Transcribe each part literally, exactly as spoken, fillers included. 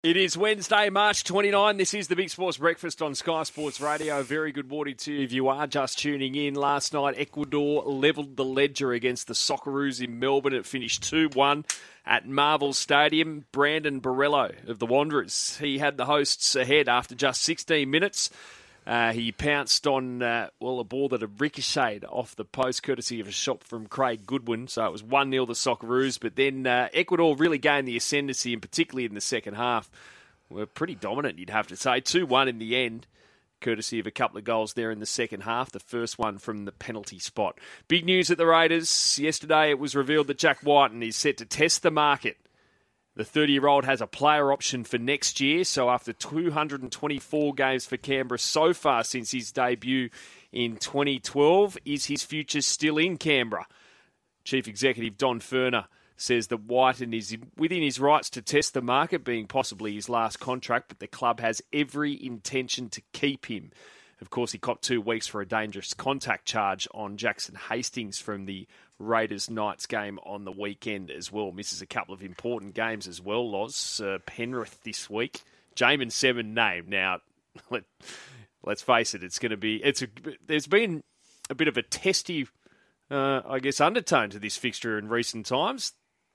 It is Wednesday, March twenty-ninth. This is the Big Sports Breakfast on Sky Sports Radio. Very good morning to you if you are just tuning in. Last night, Ecuador levelled the ledger against the Socceroos in Melbourne. It finished two one at Marvel Stadium. Brandon Borrello of the Wanderers, he had the hosts ahead after just sixteen minutes. Uh, he pounced on, uh, well, a ball that had ricocheted off the post, courtesy of a shot from Craig Goodwin. So it was one nil the Socceroos. But then uh, Ecuador really gained the ascendancy, and particularly in the second half, were pretty dominant, you'd have to say. two one in the end, courtesy of a couple of goals there in the second half. The first one from the penalty spot. Big news at the Raiders. Yesterday it was revealed that Jack Whiten is set to test the market. The thirty-year-old has a player option for next year, so after two hundred twenty-four games for Canberra so far since his debut in twenty twelve, is his future still in Canberra? Chief Executive Don Furner says that Whiten is within his rights to test the market, being possibly his last contract, but the club has every intention to keep him. Of course, he copped two weeks for a dangerous contact charge on Jackson Hastings from the Raiders Knights game on the weekend as well. Misses a couple of important games as well, Loz. Uh, Penrith this week. Jamin Seven named. Now, let, let's face it, it's going to be... It's a, there's been a bit of a testy, uh, I guess, undertone to this fixture in recent times.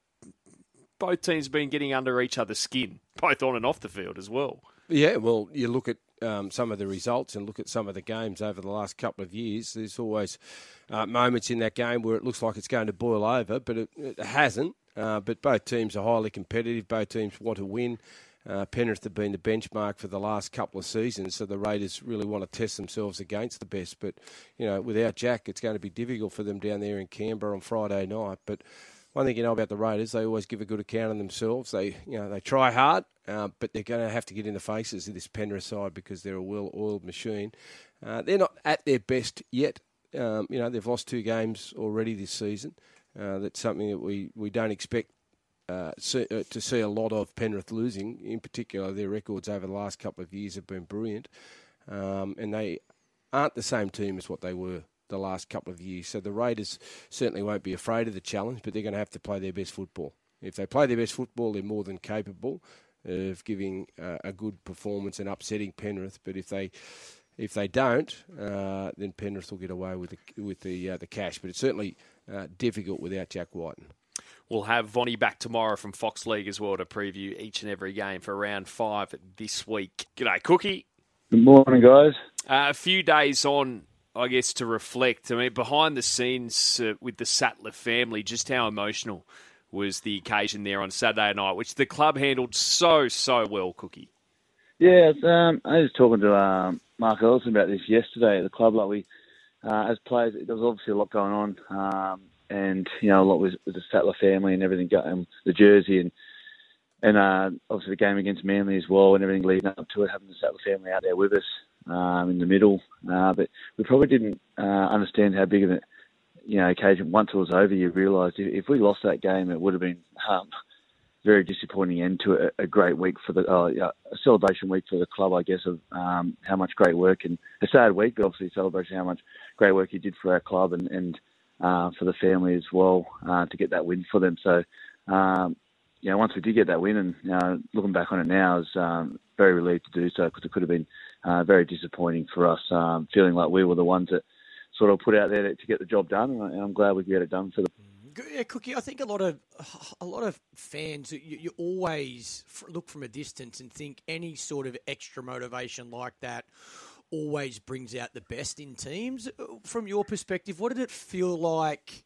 Both teams have been getting under each other's skin, both on and off the field as well. Yeah, well, you look at um, some of the results and look at some of the games over the last couple of years. There's always uh, moments in that game where it looks like it's going to boil over, but it, it hasn't. Uh, but both teams are highly competitive. Both teams want to win. Uh, Penrith have been the benchmark for the last couple of seasons, so the Raiders really want to test themselves against the best. But, you know, without Jack, it's going to be difficult for them down there in Canberra on Friday night. But one thing you know about the Raiders, they always give a good account of themselves. They, you know, they try hard, uh, but they're going to have to get in the faces of this Penrith side because they're a well-oiled machine. Uh, they're not at their best yet. Um, you know, they've lost two games already this season. Uh, that's something that we, we don't expect uh, see, uh, to see a lot of Penrith losing. In particular, their records over the last couple of years have been brilliant, um, and they aren't the same team as what they were the last couple of years. So the Raiders certainly won't be afraid of the challenge, but they're going to have to play their best football. If they play their best football, they're more than capable of giving uh, a good performance and upsetting Penrith. But if they if they don't, uh, then Penrith will get away with the, with the uh, the cash. But it's certainly uh, difficult without Jack Whiten. We'll have Vonnie back tomorrow from Fox League as well to preview each and every game for round five this week. G'day, Cookie. Good morning, guys. Uh, a few days on, I guess, to reflect. I mean, behind the scenes uh, with the Sattler family, just how emotional was the occasion there on Saturday night, which the club handled so, so well, Cookie. Yeah, um, I was talking to um, Mark Ellison about this yesterday at the club. Like we, uh, as players, there was obviously a lot going on, um, and you know, a lot with, with the Sattler family and everything, um, the jersey and and uh, obviously the game against Manly as well, and everything leading up to it, having the Sattler family out there with us. Um, in the middle, uh, but we probably didn't uh, understand how big of a you know occasion. Once it was over, you realised if, if we lost that game, it would have been um, very disappointing end to a, a great week for the uh, yeah, a celebration week for the club, I guess, of um, how much great work, and a sad week, but obviously a celebration of how much great work you did for our club and, and uh, for the family as well uh, to get that win for them. So. Um, You know, once we did get that win, and you know, looking back on it now, I was um, very relieved to do so because it could have been uh, very disappointing for us, um, feeling like we were the ones that sort of put out there to, to get the job done, and I'm glad we could get it done for them. Yeah, Cookie, I think a lot of a lot of fans, you, you always look from a distance and think any sort of extra motivation like that always brings out the best in teams. From your perspective, what did it feel like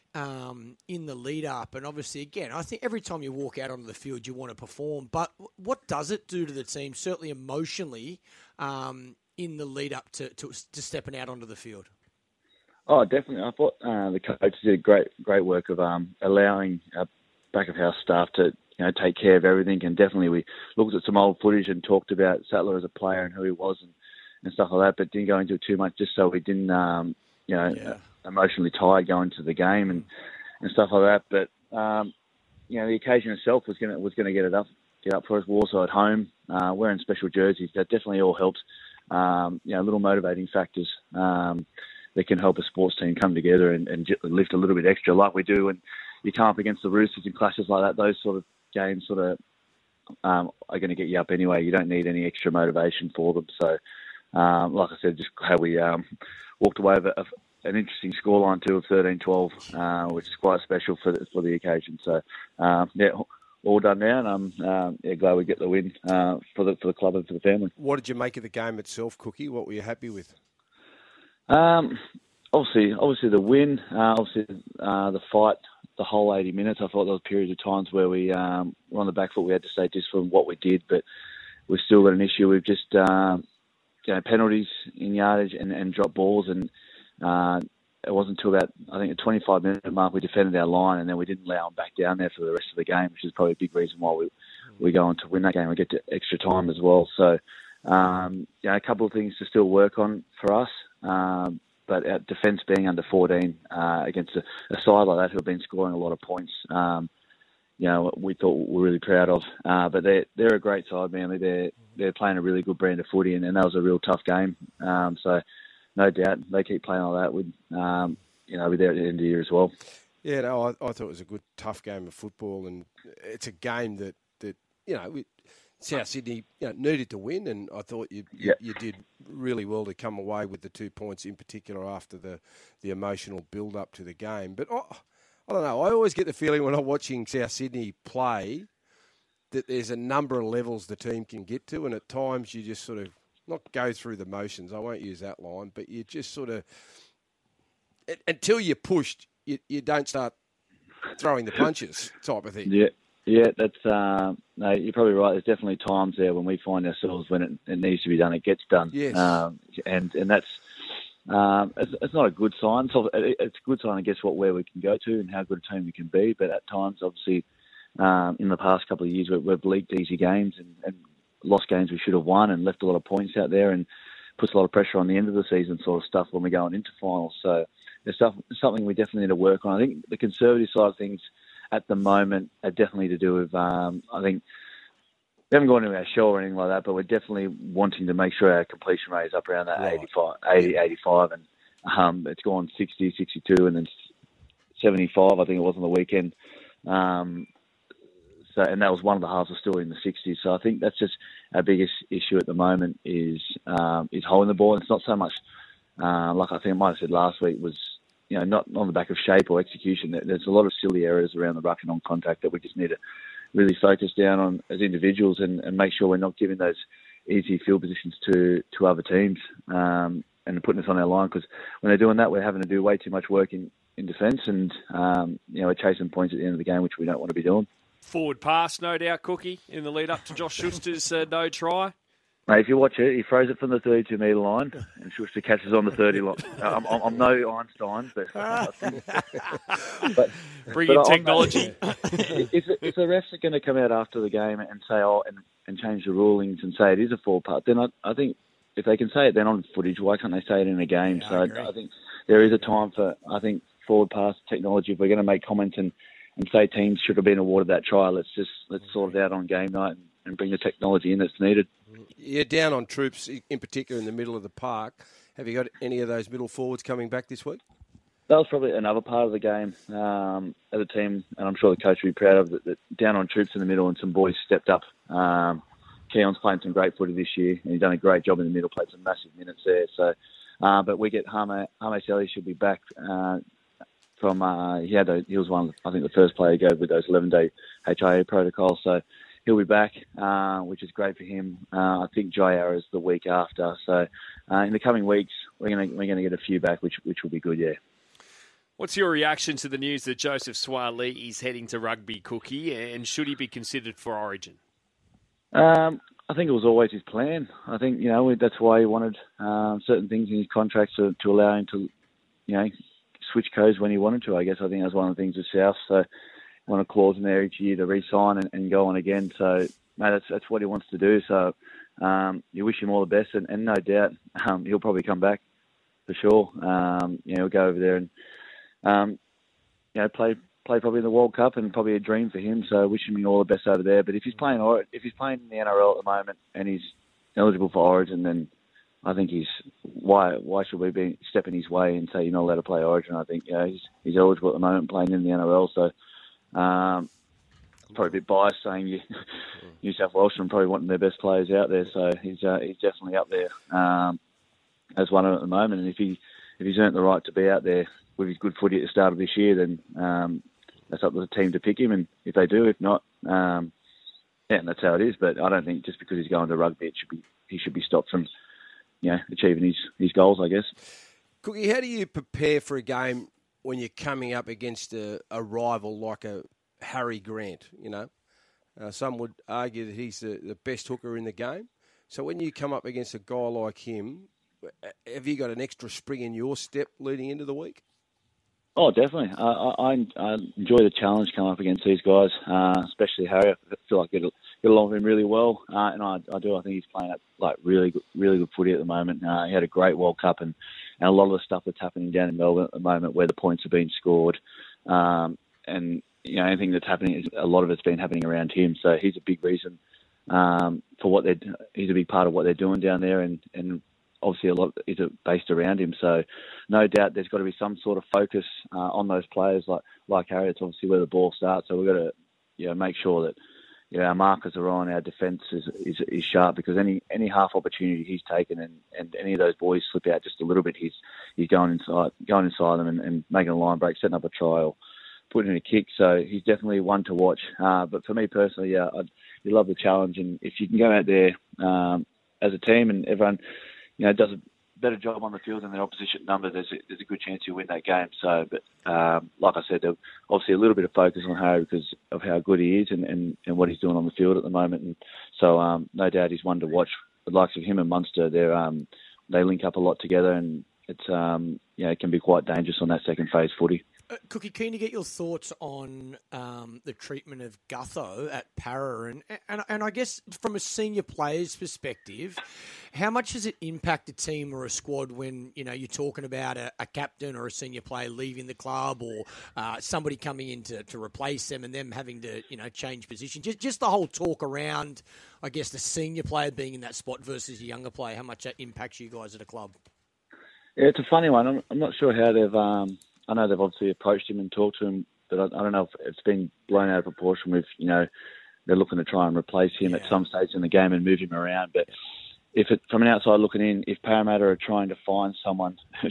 Um, in the lead up? And obviously, again, I think every time you walk out onto the field, you want to perform. But what does it do to the team, certainly emotionally, um, in the lead up to, to, to stepping out onto the field? Oh, definitely. I thought uh, the coaches did great great work of um, allowing our back of house staff to you know take care of everything. And definitely we looked at some old footage and talked about Sattler as a player and who he was and, and stuff like that, but didn't go into it too much just so we didn't, um, you know, yeah. emotionally tired going to the game and, and stuff like that. But um, you know, the occasion itself was gonna was gonna get it up get up for us. We're also at home, uh, wearing special jerseys. That definitely all helped. Um, you know, little motivating factors um, that can help a sports team come together and, and lift a little bit extra, like we do when you come up against the Roosters in clashes like that. Those sort of games sort of um, are going to get you up anyway. You don't need any extra motivation for them. So, um, like I said, just how we um, walked away with a, an interesting scoreline too of thirteen twelve, uh, which is quite special for the, for the occasion. So, um, yeah, all done now, and I'm um, yeah, glad we get the win uh, for the for the club and for the family. What did you make of the game itself, Cookie? What were you happy with? Um, obviously, obviously the win, uh, obviously uh, the fight, the whole eighty minutes. I thought there was periods of times where we um, were on the back foot. We had to stay disciplined what we did, but we've still got an issue. We've just um, you know, penalties in yardage and, and drop balls, and uh, it wasn't until about I think the twenty-five minute mark we defended our line, and then we didn't allow them back down there for the rest of the game, which is probably a big reason why we we go on to win that game. We get to extra time as well. So um, you know, a couple of things to still work on for us. Um, but our defence being under fourteen uh, against a, a side like that who have been scoring a lot of points, um, you know, we thought we were really proud of. Uh, but they're they're a great side, Manly. They're they're playing a really good brand of footy, and, and that was a real tough game. Um, so no doubt they keep playing like that. With um, you know, we're there at the end of the year as well. Yeah, no, I, I thought it was a good, tough game of football, and it's a game that, that you know, we, South Sydney you know, needed to win, and I thought you, you Yep. you did really well to come away with the two points in particular after the, the emotional build-up to the game. But I, I don't know, I always get the feeling when I'm watching South Sydney play that there's a number of levels the team can get to, and at times you just sort of, not go through the motions, I won't use that line, but you just sort of, until you're pushed, you, you don't start throwing the punches type of thing. Yeah. Yeah, that's uh, no. You're probably right. There's definitely times there when we find ourselves when it, it needs to be done, it gets done. Yes. Um, and and that's um, it's, it's not a good sign. So it, it's a good sign, I guess, what where we can go to and how good a team we can be. But at times, obviously, um, in the past couple of years, we've, we've leaked easy games and, and lost games we should have won, and left a lot of points out there, and puts a lot of pressure on the end of the season sort of stuff when we're going into finals. So there's stuff, something we definitely need to work on. I think the conservative side of things at the moment are definitely to do with, um, I think, we haven't gone into our shell or anything like that, but we're definitely wanting to make sure our completion rate is up around that right. eighty-five, eighty, eighty-five, and um, it's gone sixty, sixty-two, and then seventy-five, I think it was on the weekend. Um, so, and that was one of the halves was still in the sixties. So I think that's just our biggest issue at the moment is um, is holding the ball. And it's not so much, uh, like I think I might have said last week, was you know, not on the back of shape or execution. There's a lot of silly errors around the ruck and on contact that we just need to really focus down on as individuals and, and make sure we're not giving those easy field positions to, to other teams um, and putting us on our line. Because when they're doing that, we're having to do way too much work in, in defence and, um, you know, we're chasing points at the end of the game, which we don't want to be doing. Forward pass, no doubt, Cookie, in the lead up to Josh Schuster's uh, no try. Mate, if you watch it, he throws it from the thirty-two metre line and Schuster catches on the thirty line. I'm, I'm, I'm no Einstein, but... I think, but Bring but in technology. if, if the refs are going to come out after the game and say, oh, and, and change the rulings and say it is a forward pass, then I, I think if they can say it then on footage, why can't they say it in a game? Yeah, so I, I, I think there is a time for, I think, forward pass technology. If we're going to make comments and, and say teams should have been awarded that try, let's just let's sort it out on game night and, and bring the technology in that's needed. You're down on troops, in particular in the middle of the park. Have you got any of those middle forwards coming back this week? That was probably another part of the game um, as a team, and I'm sure the coach will be proud of that, that down on troops in the middle and some boys stepped up. Um, Keon's playing some great footy this year, and he's done a great job in the middle, played some massive minutes there. So, uh, But we get Hame, Hame Sally should be back uh, from, uh, he, had a, he was one of, the, I think, the first player to go with those eleven-day H I A protocols. So, he'll be back, uh, which is great for him. Uh, I think Jair is the week after. So uh, in the coming weeks, we're going we're gonna get a few back, which which will be good, yeah. What's your reaction to the news that Joseph Suaalii is heading to rugby, Cookie, and should he be considered for Origin? Um, I think it was always his plan. I think, you know, that's why he wanted um, certain things in his contracts to, to allow him to, you know, switch codes when he wanted to. I guess I think that's one of the things with South. So want a clause in there each year to re-sign and, and go on again. So, mate, that's that's what he wants to do. So, um, you wish him all the best, and, and no doubt um, he'll probably come back for sure. Um, you know, he'll go over there and um, you know play play probably in the World Cup, and probably a dream for him. So, wishing him all the best over there. But if he's playing or if he's playing in the N R L at the moment and he's eligible for Origin, then I think he's why why should we be stepping his way and say you're not allowed to play Origin? I think you know he's he's eligible at the moment, playing in the N R L. So. Um, probably a bit biased saying you, New South Welshmen probably wanting their best players out there. So he's uh, he's definitely up there um, as one of them at the moment. And if he if he's earned the right to be out there with his good footy at the start of this year, then um, that's up to the team to pick him. And if they do, if not, um, yeah, that's how it is. But I don't think just because he's going to rugby, it should be he should be stopped from you know achieving his, his goals, I guess. Cookie, how do you prepare for a game when you're coming up against a, a rival like a Harry Grant? You know, uh, some would argue that he's the, the best hooker in the game. So when you come up against a guy like him, have you got an extra spring in your step leading into the week? Oh, definitely. Uh, I, I enjoy the challenge coming up against these guys, uh, especially Harry. I feel like I get, get along with him really well, uh, and I, I do. I think he's playing at like really good, really good footy at the moment. Uh, he had a great World Cup, and, and a lot of the stuff that's happening down in Melbourne at the moment, where the points are being scored, um, and you know anything that's happening, is, a lot of it's been happening around him. So he's a big reason um, for what they're. He's a big part of what they're doing down there, and and. Obviously, a lot is based around him, so no doubt there's got to be some sort of focus uh, on those players like like Harry. It's obviously where the ball starts, so we've got to you know make sure that you know our markers are on, our defence is, is is sharp, because any any half opportunity he's taken and, and any of those boys slip out just a little bit, he's he's going inside going inside them and, and making a line break, setting up a try, or putting in a kick. So he's definitely one to watch. Uh, but for me personally, yeah, I'd, you love the challenge, and if you can go out there um, as a team and everyone. You know, does a better job on the field than their opposition number, there's a, there's a good chance you'll win that game. So, but um, like I said, there's obviously a little bit of focus on Harry because of how good he is and, and, and what he's doing on the field at the moment. And so, um, no doubt he's one to watch. The likes of him and Munster, they're um, they link up a lot together, and it's um, you know, it can be quite dangerous on that second phase footy. Uh, Cookie, keen to get your thoughts on um, the treatment of Gutho at Para, and, and and I guess from a senior player's perspective, how much does it impact a team or a squad when you know you're talking about a, a captain or a senior player leaving the club, or uh, somebody coming in to, to replace them and them having to you know change position? Just just the whole talk around, I guess, the senior player being in that spot versus a younger player. How much that impacts you guys at a club? Yeah, it's a funny one. I'm, I'm not sure how they've. Um... I know they've obviously approached him and talked to him, but I, I don't know if it's been blown out of proportion with, you know, they're looking to try and replace him yeah. at some stage in the game and move him around. But if it, from an outside looking in, if Parramatta are trying to find someone,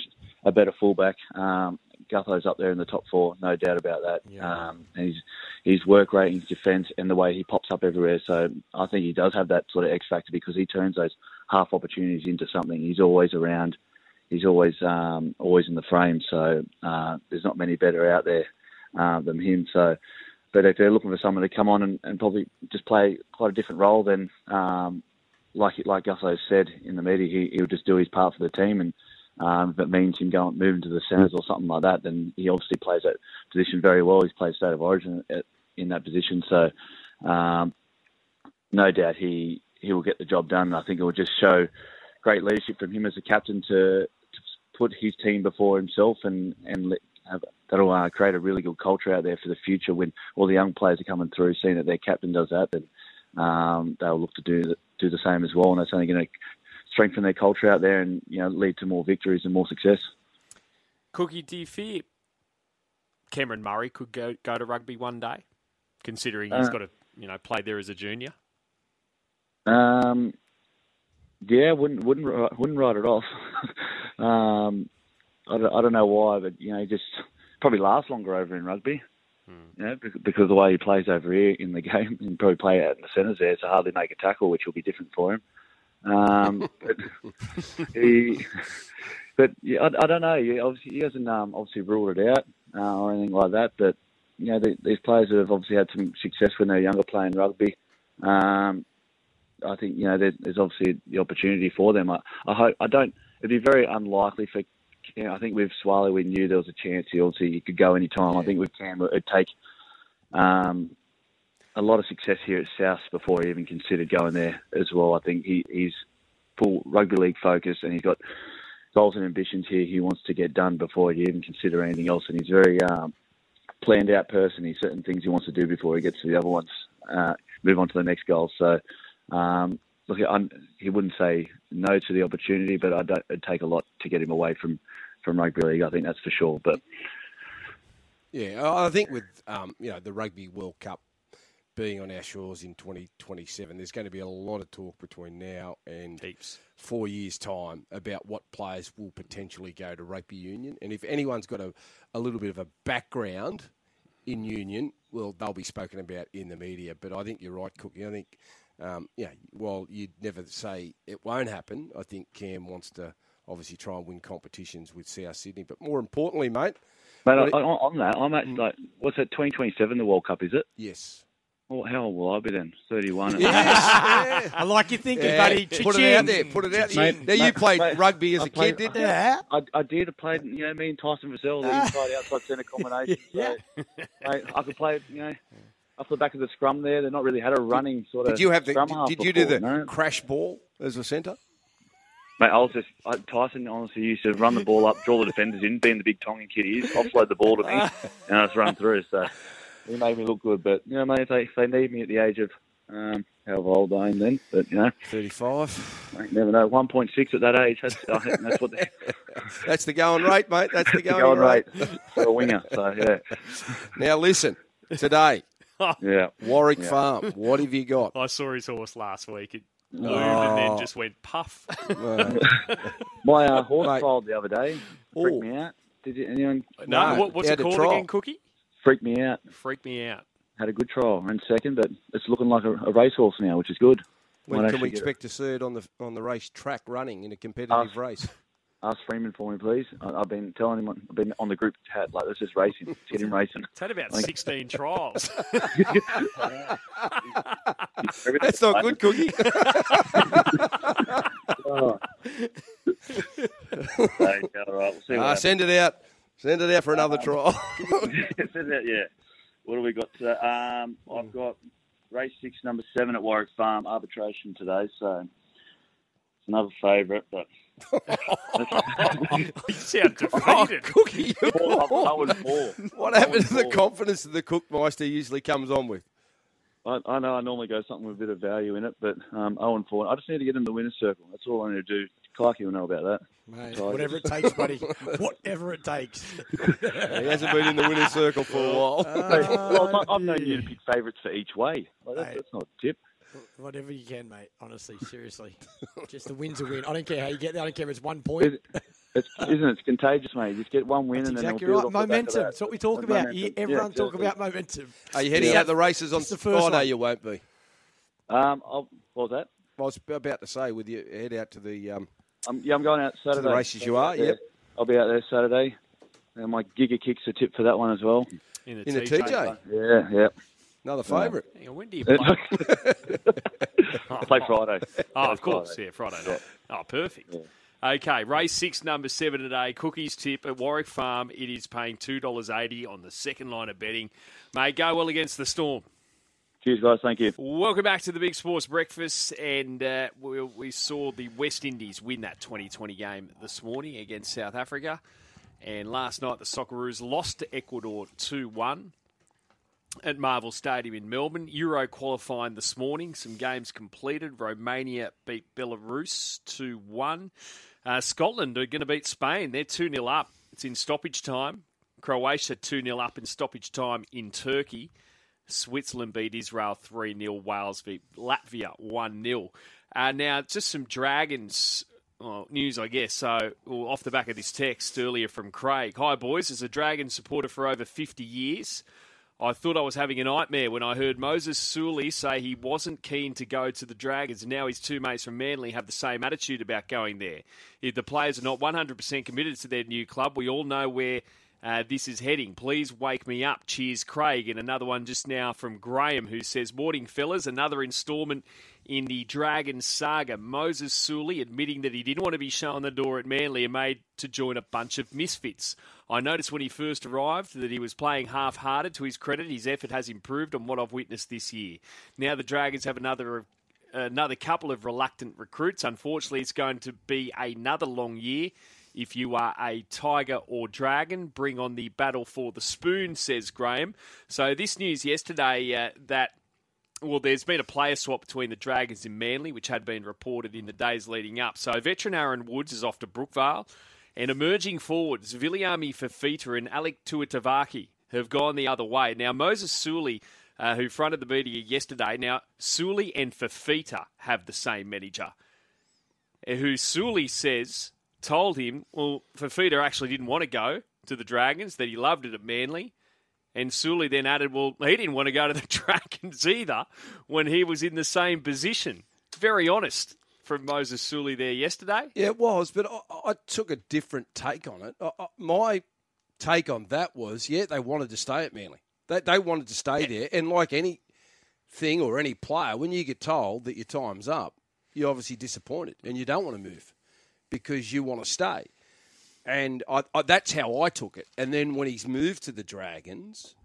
a better fullback, um, Gutho's up there in the top four, no doubt about that. Yeah. Um, and his, his work rate, his defence, and the way he pops up everywhere. So I think he does have that sort of X factor because he turns those half opportunities into something. He's always around. He's always um, always in the frame, so uh, there's not many better out there uh, than him. So, but if they're looking for someone to come on and, and probably just play quite a different role, then um, like like Gutho said in the media, he he'll just do his part for the team, and um, if it means him going moving to the centres or something like that, then he obviously plays that position very well. He's played State of Origin at, in that position, so um, no doubt he he will get the job done. I think it will just show great leadership from him as a captain to. Put his team before himself, and and let, have, that'll uh, create a really good culture out there for the future. When all the young players are coming through, seeing that their captain does that, then um, they'll look to do do the same as well, and that's only going to strengthen their culture out there, and you know lead to more victories and more success. Cookie, do you fear Cameron Murray could go go to rugby one day, considering he's uh, got to you know play there as a junior? Um. Yeah, wouldn't wouldn't wouldn't write it off. um, I, don't, I don't know why, but you know, he just probably lasts longer over in rugby. Hmm. You know, because of the way he plays over here in the game, and probably play out in the centres there to hardly make a tackle, which will be different for him. Um, but he, but yeah, I, I don't know. He obviously he hasn't um, obviously ruled it out uh, or anything like that. But you know, the, these players have obviously had some success when they're younger playing rugby. Um, I think you know there's obviously the opportunity for them. I, I hope I don't. It'd be very unlikely for. You know, I think with Swallow we knew there was a chance. He obviously he could go any time. Yeah. I think with Cam it'd take um, a lot of success here at South before he even considered going there as well. I think he, he's full rugby league focus, and he's got goals and ambitions here he wants to get done before he even consider anything else. And he's a very um, planned out person. He's certain things he wants to do before he gets to the other ones. Uh, move on to the next goal. So. Um, look, I'm, he wouldn't say no to the opportunity, but I don't, it'd take a lot to get him away from, from rugby league. I think that's for sure. But yeah, I think with um, you know the Rugby World Cup being on our shores in twenty twenty-seven. There's going to be a lot of talk between now and Heaps. four years' time about what players will potentially go to rugby union. And if anyone's got a, a little bit of a background in union, well, they'll be spoken about in the media. But I think you're right, Cookie. I think, um, yeah, while you'd never say it won't happen, I think Cam wants to obviously try and win competitions with South Sydney. But more importantly, mate... Mate, on, on that, I'm actually like, what's that, twenty twenty-seven, the World Cup, is it? Yes. Well, how old will I be then? thirty-one. Yes, yeah. I like your thinking, Yeah. buddy. Put it out there. Put it out there. Mate, Now, you mate, played mate, rugby as I a played- kid, didn't you? Yeah. I, I did. I played, you know, me and Tyson Vassell, the inside outside centre combination. Yeah. So, mate, I could play, you know, off the back of the scrum there. They've not really had a running sort of. Did you have the? scrum half Did you do before, the no? crash ball as a centre? Mate, I was just I, Tyson honestly used to run the ball up, draw the defenders in, being the big Tongan kid he is, offload the ball to me, and I just run through. So he made me look good. But you know, mate, if they, if they need me at the age of um, however old I am then, but you know, thirty-five. mate, never know. One point six at that age. That's I think that's what the That's the going rate, mate. That's the going, going rate. rate for a winger. So yeah, Now listen, today, yeah. Warwick Yeah. Farm. What have you got? I saw his horse last week. It loomed Oh. and then just went puff. Mate, My uh, horse Mate. trialled the other day. Freaked Oh. me out. Did you, anyone no, No, what, what's he it had a called trial. again, Cookie? freak me out? Freak me out. Had a good trial. Ran second, but it's looking like a, a racehorse now, which is good. when Might can we actually get expect to see it on the on the race track running in a competitive Ask- race? Ask Freeman for me, please. I, I've been telling him. I've been on the group chat. Like, let's just race him. Let's get him racing. It's had about Like- sixteen trials. That's not good, Cookie. Oh. Okay, all right. We'll see what Ah, happens. send it out. Send it out for another trial. Send it out, yeah. What do we got today? Um, I've got race six, number seven at Warwick Farm, arbitration today. So it's another favourite, but You sound Oh, defeated. Cookie. four, I'm going four. What I'm happened to going the four. confidence that the Cookmeister usually comes on with? I, I know I normally go something with a bit of value in it, but um, oh and four. I just need to get in the winner's circle. That's all I need to do. Clarky will know about that. Mate, Tigers. whatever it takes, buddy. Whatever it takes. He hasn't been in the winner's circle for a while. Hey, well, I'm, I'm known you to dude. pick favourites for each way. Like, that's, Hey. that's not a tip. Whatever you can, mate. Honestly, seriously. Just the win's a win. I don't care how you get there. I don't care if it's one point. It, it's, isn't it? It's contagious, mate. You just get one win That's and exactly then right. it'll build off the back of Momentum. that. That's what we talk That's about. momentum. You, Yeah, everyone talk exactly. about momentum. Are you heading Yeah. out the races on? It's the first Oh no, one. you won't be. Um, I'll, what was that? I was about to say, with you head out to the um, Um, yeah, I'm going out Saturday. races you I'll are, be out there. yep. I'll be out there Saturday. And my Giga Kick's a tip for that one as well. In the, in the T J. T J. Yeah, yeah. Another favourite. Hang on, when do you play? I play Friday. Oh, of Play course. Friday. Yeah, Friday night. Oh, perfect. Okay, race six, number seven today. Cookies tip at Warwick Farm. It is paying two dollars eighty on the second line of betting. May go well against the Storm. Cheers, guys. Thank you. Welcome back to the Big Sports Breakfast. And uh, we, we saw the West Indies win that twenty twenty game this morning against South Africa. And last night, the Socceroos lost to Ecuador two one. At Marvel Stadium in Melbourne. Euro qualifying this morning. Some games completed. Romania beat Belarus two one. Uh, Scotland are going to beat Spain. They're two nil up. It's in stoppage time. Croatia two nil up in stoppage time in Turkey. Switzerland beat Israel three nil. Wales beat Latvia one nil. Uh, now, just some Dragons well, news, I guess. So, well, off the back of this text earlier from Craig. Hi, boys. As a Dragon supporter for over fifty years, I thought I was having a nightmare when I heard Moses Suli say he wasn't keen to go to the Dragons, and now his two mates from Manly have the same attitude about going there. If the players are not one hundred percent committed to their new club, we all know where uh, this is heading. Please wake me up. Cheers, Craig. And another one just now from Graham, who says, morning, fellas. Another instalment in the Dragons saga. Moses Suli admitting that he didn't want to be shown the door at Manly and made to join a bunch of misfits. I noticed when he first arrived that he was playing half-hearted. To his credit, his effort has improved on what I've witnessed this year. Now the Dragons have another another couple of reluctant recruits. Unfortunately, it's going to be another long year. If you are a Tiger or Dragon, bring on the battle for the spoon, says Graham. So this news yesterday uh, that Well, there's been a player swap between the Dragons and Manly, which had been reported in the days leading up. So veteran Aaron Woods is off to Brookvale. And emerging forwards, Viliami Fafita and Alec Tuatavaki have gone the other way. Now, Moses Suli uh, who fronted the media yesterday. Now, Sully and Fafita have the same manager, who Sully says told him, well, Fafita actually didn't want to go to the Dragons, that he loved it at Manly. And Sully then added, well, he didn't want to go to the Dragons either when he was in the same position. Very honest from Moses Sully there yesterday. Yeah, it was, but I, I took a different take on it. I, I, my take on that was, yeah, they wanted to stay at Manly. They, they wanted to stay yeah. there. And like anything or any player, when you get told that your time's up, you're obviously disappointed and you don't want to move because you want to stay. And I, I, that's how I took it. And then when he's moved to the Dragons,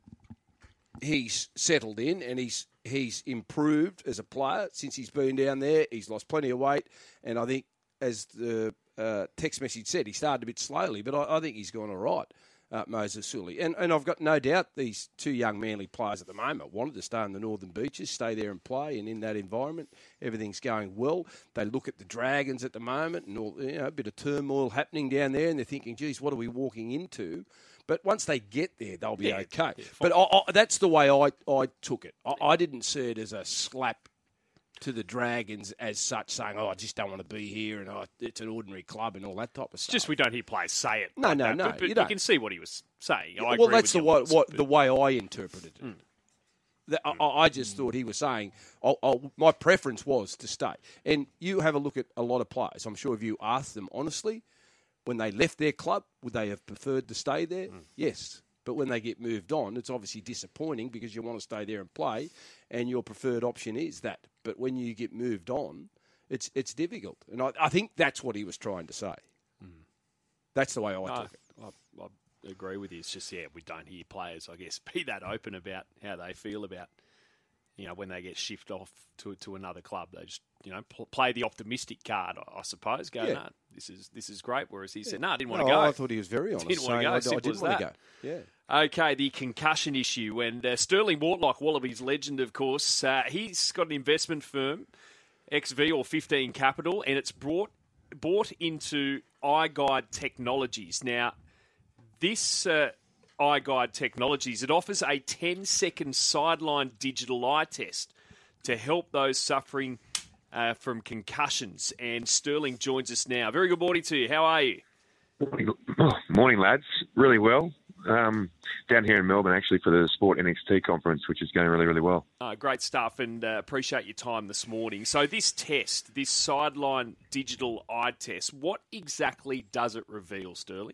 he's settled in and he's he's improved as a player since he's been down there. He's lost plenty of weight. And I think, as the uh, text message said, he started a bit slowly, but I, I think he's gone all right, uh, Moses Sully. And, and I've got no doubt these two young Manly players at the moment wanted to stay on the Northern Beaches, stay there and play, and in that environment, everything's going well. They look at the Dragons at the moment and all, you know, a bit of turmoil happening down there, and they're thinking, geez, what are we walking into? But once they get there, they'll be yeah, okay. Yeah, but I, I, that's the way I, I took it. I, I didn't see it as a slap to the Dragons as such, saying, oh, I just don't want to be here and oh, it's an ordinary club and all that type of stuff. Just we don't hear players say it. No, like no, that. no. But, but you, you don't. can see what he was saying. I well, agree that's with the, you way, what, but... the way I interpreted it. Mm. The, I, I just thought he was saying, I'll, I'll, my preference was to stay. And you have a look at a lot of players. I'm sure if you asked them honestly, when they left their club, would they have preferred to stay there? Mm. Yes. But when they get moved on, it's obviously disappointing because you want to stay there and play, and your preferred option is that. But when you get moved on, it's it's difficult. And I, I think that's what he was trying to say. Mm. That's the way I no, took it. I, I agree with you. It's just, yeah, we don't hear players, I guess, be that open about how they feel about, you know, when they get shifted off to to another club. They just, you know, pl- play the optimistic card, I, I suppose. Go, yeah. no, this is this is great. Whereas he yeah. said, no, I didn't want no, to go. I thought he was very honest. Didn't want to go. I, Simple I didn't as want that. to go. Yeah. Okay, the concussion issue. And uh, Sterling Mortlock, Wallabies legend, of course, uh, he's got an investment firm, X V or fifteen Capital, and it's brought bought into iGuide Technologies. Now, this uh, iGuide Technologies, it offers a ten-second sideline digital eye test to help those suffering uh, from concussions. And Sterling joins us now. Very good morning to you. How are you? Morning, oh, morning lads. Really well. Um, down here in Melbourne, actually, for the Sport N X T conference, which is going really, really well. Uh, great stuff, and uh, appreciate your time this morning. So this test, this sideline digital eye test, what exactly does it reveal, Sterling?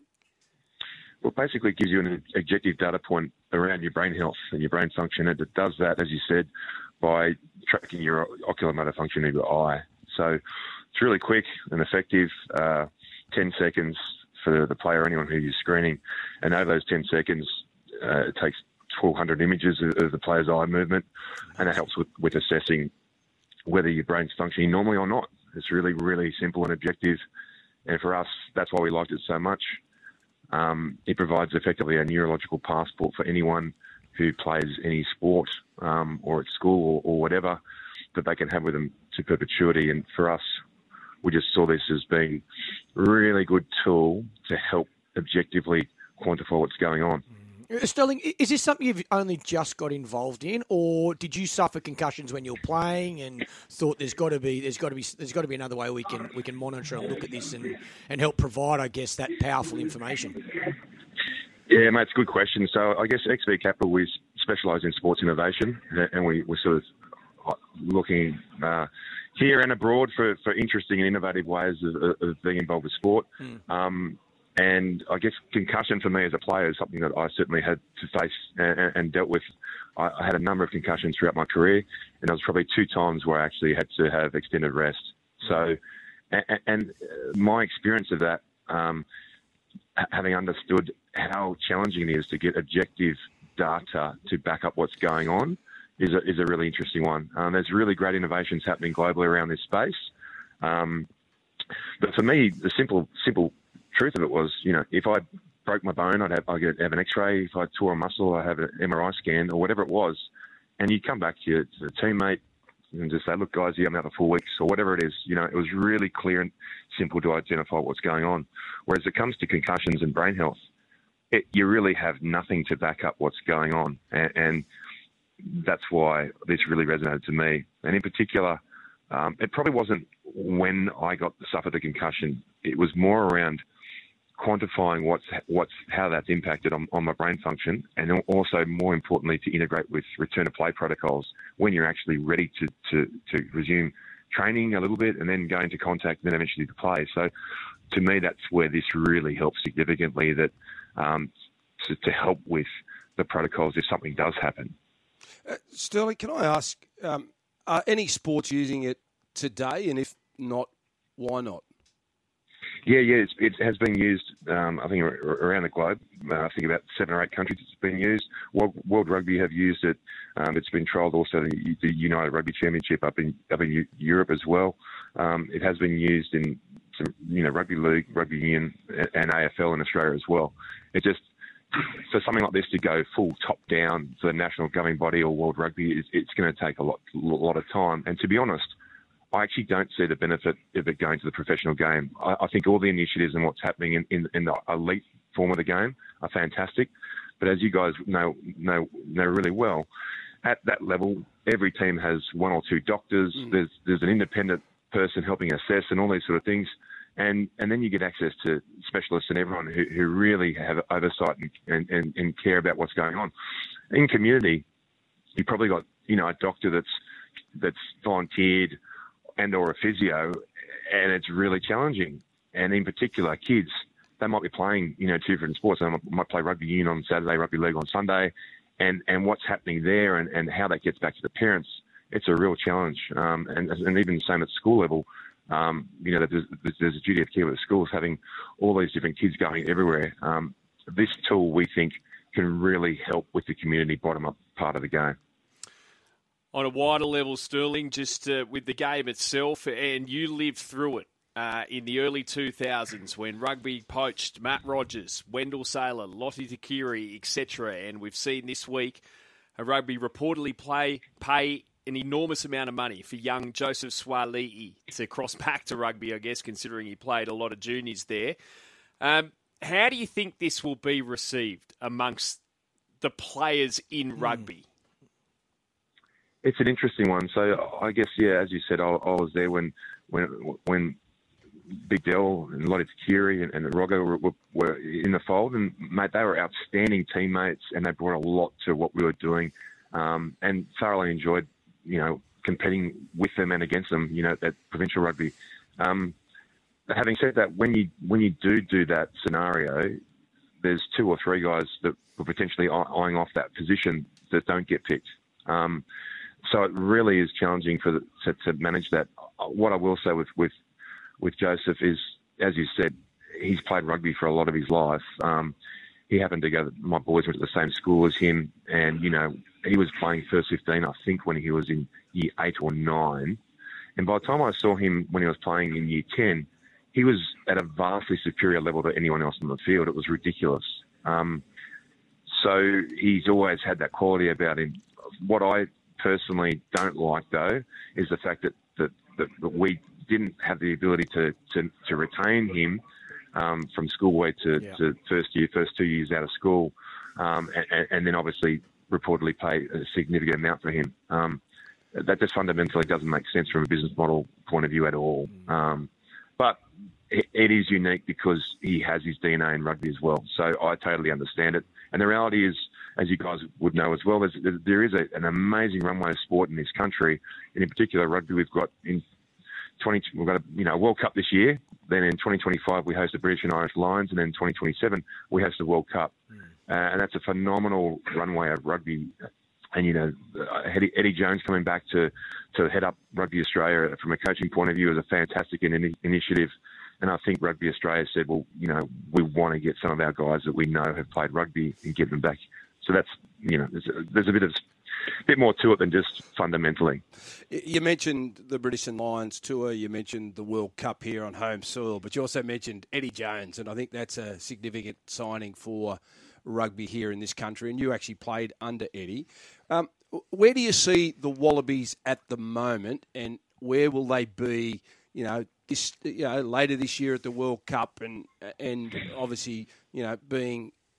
Well, basically, it gives you an objective data point around your brain health and your brain function, and it does that, as you said, by tracking your ocular motor function of your eye. So it's really quick and effective, uh, ten seconds for the player, anyone who you're screening. And over those ten seconds, uh, it takes twelve hundred images of, of the player's eye movement, and it helps with, with assessing whether your brain's functioning normally or not. It's really, really simple and objective. And for us, that's why we liked it so much. Um, it provides effectively a neurological passport for anyone who plays any sport um, or at school or, or whatever that they can have with them to perpetuity. And for us, we just saw this as being a really good tool to help objectively quantify what's going on. Sterling, is this something you've only just got involved in, or did you suffer concussions when you were playing and thought there's got to be there's got to be there's got to be another way we can we can monitor and look at this and, and help provide, I guess, that powerful information? Yeah, mate, it's a good question. So I guess X V Capital, we specialise in sports innovation, and we, we're sort of looking uh, here and abroad for, for interesting and innovative ways of, of being involved with sport. Mm. Um, and I guess concussion for me as a player is something that I certainly had to face and, and dealt with. I, I had a number of concussions throughout my career, and there was probably two times where I actually had to have extended rest. So, and, and my experience of that, um, having understood how challenging it is to get objective data to back up what's going on, is a, is a really interesting one. Um, there's really great innovations happening globally around this space. Um, but for me, the simple simple truth of it was, you know, if I broke my bone, I'd have, I'd have an X-ray. If I tore a muscle, I'd have an M R I scan or whatever it was. And you come back to your, to the teammate and just say, look, guys, yeah, I'm out for four weeks or whatever it is. You know, it was really clear and simple to identify what's going on. Whereas it comes to concussions and brain health, it, you really have nothing to back up what's going on. And, and that's why this really resonated to me. And in particular, um, it probably wasn't when I got suffered the concussion. It was more around quantifying what's what's how that's impacted on, on my brain function, and also more importantly to integrate with return to play protocols when you're actually ready to, to, to resume training a little bit and then go into contact and then eventually to play. So to me, that's where this really helps significantly, that um, to, to help with the protocols if something does happen. Uh, Sterling, can I ask, um, are any sports using it today? And if not, why not? Yeah, yeah, it's, it has been used, um, I think, around the globe. Uh, I think about seven or eight countries it's been used. World, World Rugby have used it. Um, it's been trialled also in the United Rugby Championship up in up in Europe as well. Um, it has been used in some, you know, Rugby League, Rugby Union, and A F L in Australia as well. It just, for something like this to go full top down for the national governing body or World Rugby, it's, it's going to take a lot, lot of time. And to be honest, I actually don't see the benefit of it going to the professional game. I, I think all the initiatives and what's happening in, in, in the elite form of the game are fantastic. But as you guys know, know, know really well, at that level, every team has one or two doctors. Mm. There's there's an independent person helping assess and all these sort of things. And and then you get access to specialists and everyone who, who really have oversight and, and, and care about what's going on. In community, you've probably got, you know, a doctor that's that's volunteered and or a physio, and it's really challenging. And in particular, kids, they might be playing, you know, two different sports. They might play rugby union on Saturday, rugby league on Sunday, and, and what's happening there and, and how that gets back to the parents, it's a real challenge. Um, and, and even the same at school level, um, you know, there's, there's a duty of care with the schools, having all these different kids going everywhere. Um, this tool, we think, can really help with the community bottom-up part of the game. On a wider level, Sterling, just uh, with the game itself, and you lived through it uh, in the early two thousands when rugby poached Matt Rogers, Wendell Saylor, Lottie Takiri, et cetera. And we've seen this week a rugby reportedly play pay an enormous amount of money for young Joseph Suaalii to cross back to rugby, I guess, considering he played a lot of juniors there. Um, how do you think this will be received amongst the players in mm. rugby? It's an interesting one. So I guess, yeah, as you said, I, I was there when when when Big Dell and Lottie Takiri and, and Roggo were, were, were in the fold. And, mate, they were outstanding teammates and they brought a lot to what we were doing, um, and thoroughly enjoyed, you know, competing with them and against them, you know, at provincial rugby. Um, having said that, when you when you do do that scenario, there's two or three guys that were potentially eyeing off that position that don't get picked. Um, So it really is challenging for the, to, to manage that. What I will say with, with with Joseph is, as you said, he's played rugby for a lot of his life. Um, he happened to go, my boys went to the same school as him, and, you know, he was playing first fifteen, I think, when he was in year eight or nine. And by the time I saw him when he was playing in year ten, he was at a vastly superior level to anyone else on the field. It was ridiculous. Um, so he's always had that quality about him. What I personally don't like, though, is the fact that, that, that, that we didn't have the ability to, to, to retain him um, from schoolboy to, yeah. to first year, first two years out of school, um, and, and then obviously reportedly pay a significant amount for him. Um, that just fundamentally doesn't make sense from a business model point of view at all. Mm. Um, but it, it is unique because he has his D N A in rugby as well. So I totally understand it. And the reality is, as you guys would know as well, there's, there is a, an amazing runway of sport in this country, and in particular rugby. We've got in twenty, we've got a you know a World Cup this year. Then in twenty twenty-five we host the British and Irish Lions, and then in twenty twenty-seven we host the World Cup, mm. uh, and that's a phenomenal runway of rugby. And you know, Eddie, Eddie Jones coming back to to head up Rugby Australia from a coaching point of view is a fantastic in, initiative. And I think Rugby Australia said, well, you know, we want to get some of our guys that we know have played rugby and get them back. So that's, you know, there's a, there's a bit of bit more to it than just fundamentally. You mentioned the British and Lions tour. You mentioned the World Cup here on home soil, but you also mentioned Eddie Jones, and I think that's a significant signing for rugby here in this country. And you actually played under Eddie. Um, where do you see the Wallabies at the moment, and where will they be, you know, this, you know, later this year at the World Cup, and and obviously, you know, being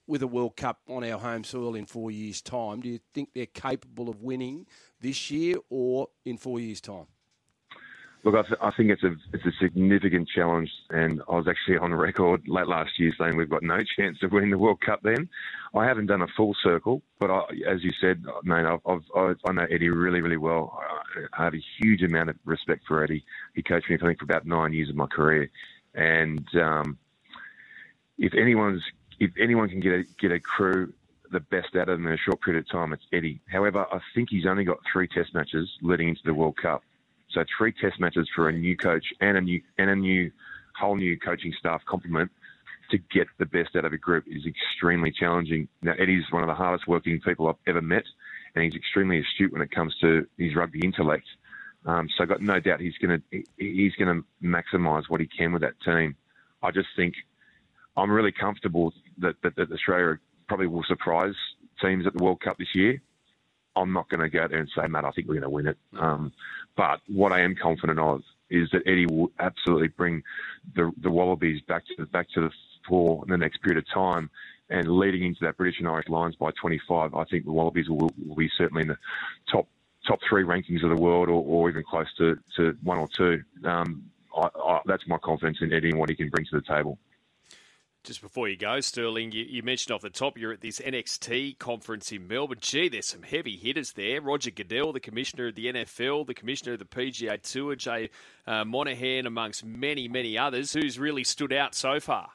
with a World Cup on our home soil in four years' time? Do you think they're capable of winning this year or in four years' time? Look, I, th- I think it's a it's a significant challenge, and I was actually on record late last year saying we've got no chance of winning the World Cup then. I haven't done a full circle, but I, as you said, mate, I've, I've, I know Eddie really, really well. I have a huge amount of respect for Eddie. He coached me, I think, for about nine years of my career, and um, if anyone's if anyone can get a, get a crew the best out of them in a short period of time, it's Eddie. However, I think he's only got three Test matches leading into the World Cup. So three Test matches for a new coach and a new and a new whole new coaching staff complement to get the best out of a group is extremely challenging. Now, Eddie's one of the hardest working people I've ever met, and he's extremely astute when it comes to his rugby intellect. Um, so I've got no doubt he's going to he's going to maximise what he can with that team. I just think I'm really comfortable that, that, that Australia probably will surprise teams at the World Cup this year. I'm not going to go out there and say, Matt, I think we're going to win it. Um, but what I am confident of is that Eddie will absolutely bring the, the Wallabies back to the, back to the fore in the next period of time. And leading into that British and Irish Lions by twenty-five, I think the Wallabies will, will be certainly in the top top three rankings of the world, or, or even close to, to one or two. Um, I, I, that's my confidence in Eddie and what he can bring to the table. Just before you go, Sterling, you, you mentioned off the top you're at this N X T conference in Melbourne. Gee, there's some heavy hitters there. Roger Goodell, the Commissioner of the N F L, the Commissioner of the P G A Tour, Jay uh, Monahan, amongst many, many others. Who's really stood out so far?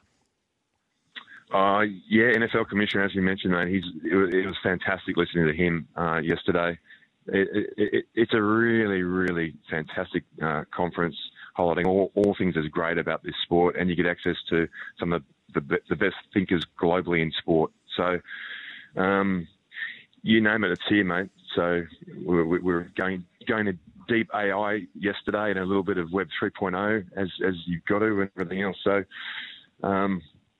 Uh, yeah, N F L Commissioner, as you mentioned, mate, he's, it, was, it was fantastic listening to him uh, yesterday. It, it, it, it's a really, really fantastic uh, conference, highlighting all, all things that's great about this sport, and you get access to some of the The, the best thinkers globally in sport. So, um, you name it, it's here, mate. So we're, we're going going to deep A I yesterday and a little bit of Web three point oh as as you've got to and everything else. So, um,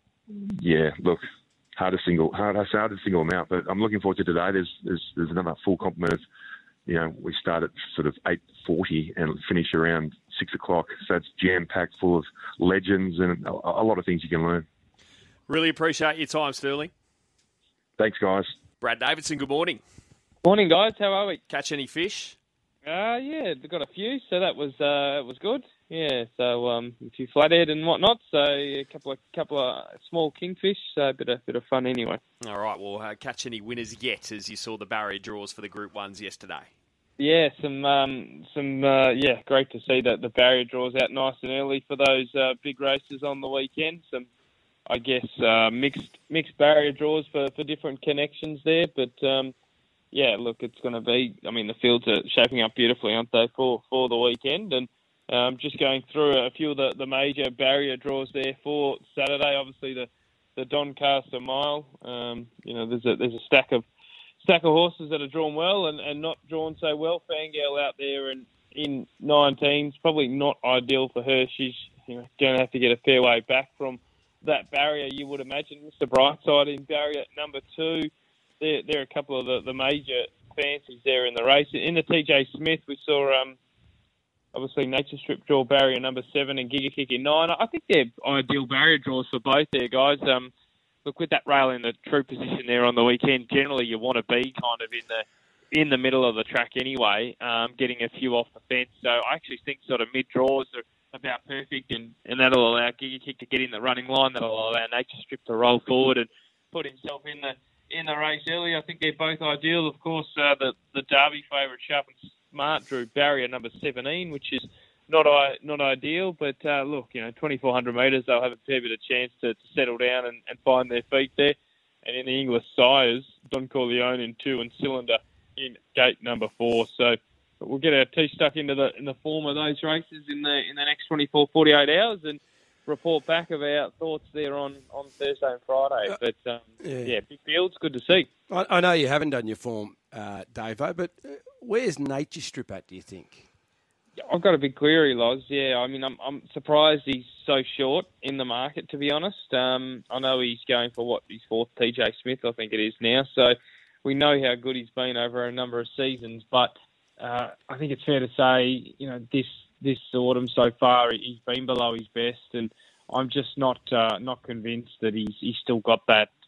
yeah, look, hard to single hard, hard to single them out, but I'm looking forward to today. There's there's, there's another full complement of, you know, we start at sort of eight forty and finish around six o'clock. So it's jam packed full of legends and a, a lot of things you can learn. Really appreciate your time, Sterling. Thanks, guys. Brad Davidson, good morning. Morning, guys. How are we? Catch any fish? Uh, yeah, we got a few, so that was uh, was good. Yeah, so um, a few flathead and whatnot. So a couple of couple of small kingfish. So a bit of bit of fun anyway. All right. Well, uh, catch any winners yet? As you saw the barrier draws for the Group Ones yesterday. Yeah, some um, some uh, yeah, great to see that the barrier draws out nice and early for those uh, big races on the weekend. Some. I guess uh, mixed mixed barrier draws for, for different connections there, but um, yeah, look, it's going to be. I mean, the fields are shaping up beautifully, aren't they, for, for the weekend? And um, just going through a few of the, the major barrier draws there for Saturday. Obviously, the, the Doncaster Mile. Um, you know, there's a there's a stack of stack of horses that are drawn well and, and not drawn so well. Fangirl out there and in nineteens, probably not ideal for her. She's you know going to have to get a fair way back from that barrier, you would imagine. Mister Brightside in barrier number two. There, there are a couple of the, the major fancies there in the race. In the T J Smith, we saw um, obviously Nature Strip draw barrier number seven and Giga Kick in nine. I think they're ideal barrier draws for both there, guys. Um, look, with that rail in the true position there on the weekend, generally you want to be kind of in the in the middle of the track anyway, um, getting a few off the fence. So I actually think sort of mid draws are about perfect, and, and that'll allow Giga Kick to get in the running line. That'll allow Nature Strip to roll forward and put himself in the in the race early. I think they're both ideal. Of course, uh, the the Derby favourite Sharp and Smart drew barrier number seventeen, which is not I, not ideal. But uh, look, you know, twenty-four hundred metres, they'll have a fair bit of chance to, to settle down and, and find their feet there. And in the English sires, Don Corleone in two and Cylinder in gate number four. So. But we'll get our teeth stuck into the in the form of those races in the in the next twenty-four, forty-eight hours and report back of our thoughts there on, on Thursday and Friday. But, um, yeah. yeah, big fields, good to see. I, I know you haven't done your form, uh, Davo, but where's Nature Strip at, do you think? I've got a big query, Loz. Yeah, I mean, I'm I'm surprised he's so short in the market, to be honest. Um, I know he's going for, what, his fourth T J Smith, I think it is now. So we know how good he's been over a number of seasons, but... Uh, I think it's fair to say, you know, this this autumn so far, he's been below his best, and I'm just not uh, not convinced that he's he's still got that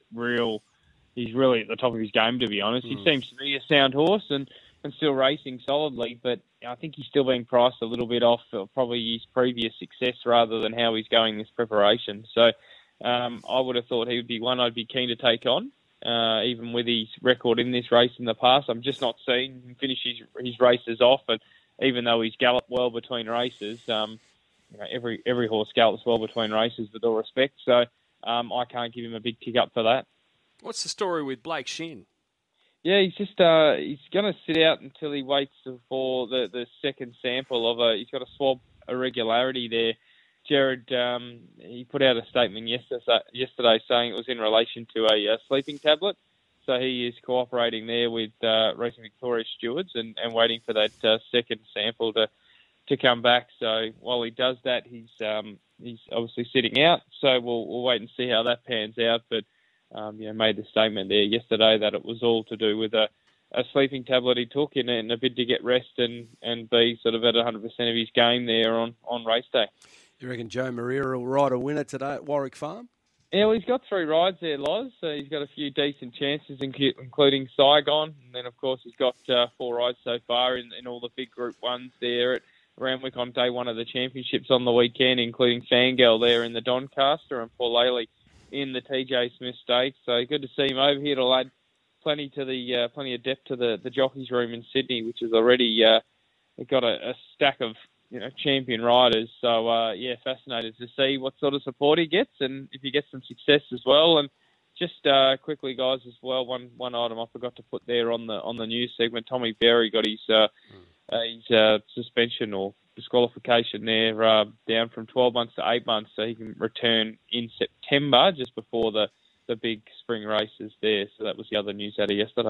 real. He's really at the top of his game, to be honest. Mm. He seems to be a sound horse and, and still racing solidly, but I think he's still being priced a little bit off of probably his previous success rather than how he's going this preparation. So um, I would have thought he would be one I'd be keen to take on, uh, even with his record in this race in the past. I'm just not seeing him finish his, his races off, and even though he's galloped well between races, um, you know, every every horse gallops well between races with all respect, so um, I can't give him a big tick up for that. What's the story with Blake Shin? Yeah, he's just uh, he's going to sit out until he waits for the, the second sample of a. He's got a swab irregularity there. Jared, um, he put out a statement yesterday, yesterday saying it was in relation to a, a sleeping tablet. So he is cooperating there with uh, Racing Victoria stewards and, and waiting for that uh, second sample to to come back. So while he does that, he's um, he's obviously sitting out. So we'll we'll wait and see how that pans out. But um, you know, made the statement there yesterday that it was all to do with a, a sleeping tablet he took in, in a bid to get rest and, and be sort of at one hundred percent of his game there on, on race day. You reckon Joe Maria will ride a winner today at Warwick Farm? Yeah, well, he's got three rides there, Loz. So he's got a few decent chances, including Saigon. And then, of course, he's got uh, four rides so far in, in all the big Group ones there at Randwick on day one of the championships on the weekend, including Fangirl there in the Doncaster and Paul Ailey in the T J Smith Stakes. So good to see him over here. It'll add plenty to the uh, plenty of depth to the, the jockeys room in Sydney, which has already uh, got a, a stack of you know champion riders. So uh, yeah, fascinated to see what sort of support he gets and if he gets some success as well. And just uh, quickly, guys, as well, one one item I forgot to put there on the on the news segment. Tommy Berry got his uh, mm. uh, his uh, suspension or disqualification there uh, down from twelve months to eight months, so he can return in September just before the, the big spring races there. So that was the other news out of yesterday.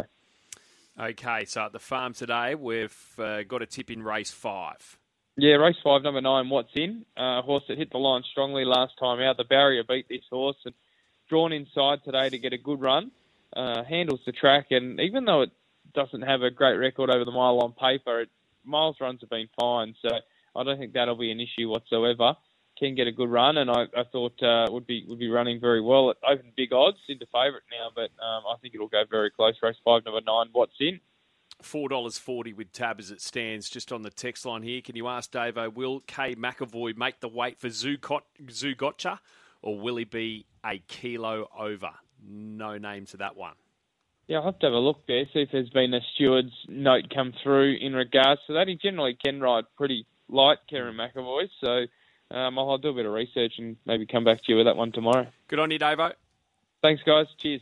Okay, so at the farm today, we've uh, got a tip in race five. Yeah, race five, number nine, What's In? Uh, horse that hit the line strongly last time out. The barrier beat this horse and drawn inside today to get a good run. Uh, handles the track, and even though it doesn't have a great record over the mile on paper, it, miles runs have been fine, so I don't think that'll be an issue whatsoever. Can get a good run, and I, I thought uh, would be would be running very well at open big odds into favourite now, but um, I think it'll go very close. Race five, number nine, What's In? four dollars forty with tab as it stands just on the text line here. Can you ask Davo, will K McAvoy make the weight for Zugotcha, Zugotcha, or will he be a kilo over? No name to that one. Yeah, I'll have to have a look there, see if there's been a steward's note come through in regards to that. He generally can ride pretty light, Karen McAvoy, so um, I'll do a bit of research and maybe come back to you with that one tomorrow. Good on you, Davo. Thanks, guys. Cheers.